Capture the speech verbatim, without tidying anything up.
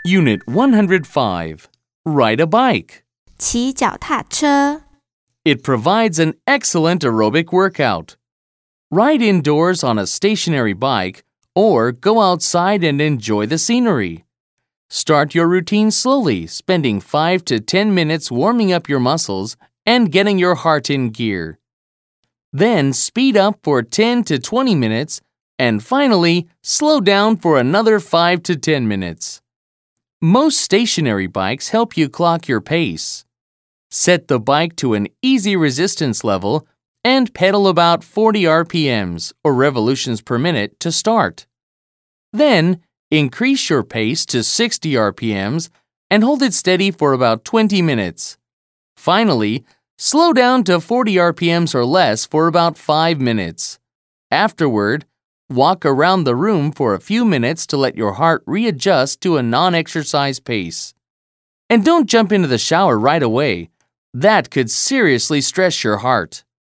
Unit one hundred five. Ride a bike. 骑脚踏车 It provides an excellent aerobic workout. Ride indoors on a stationary bike or go outside and enjoy the scenery. Start your routine slowly, spending five to ten minutes warming up your muscles and getting your heart in gear. Then speed up for ten to twenty minutes and finally slow down for another five to ten minutes. Most stationary bikes help you clock your pace. Set the bike to an easy resistance level and pedal about forty R P Ms or revolutions per minute to start. Then, increase your pace to sixty R P Ms and hold it steady for about twenty minutes. Finally, slow down to forty R P Ms or less for about five minutes. Afterward, walk around the room for a few minutes to let your heart readjust to a non-exercise pace. And don't jump into the shower right away. That could seriously stress your heart.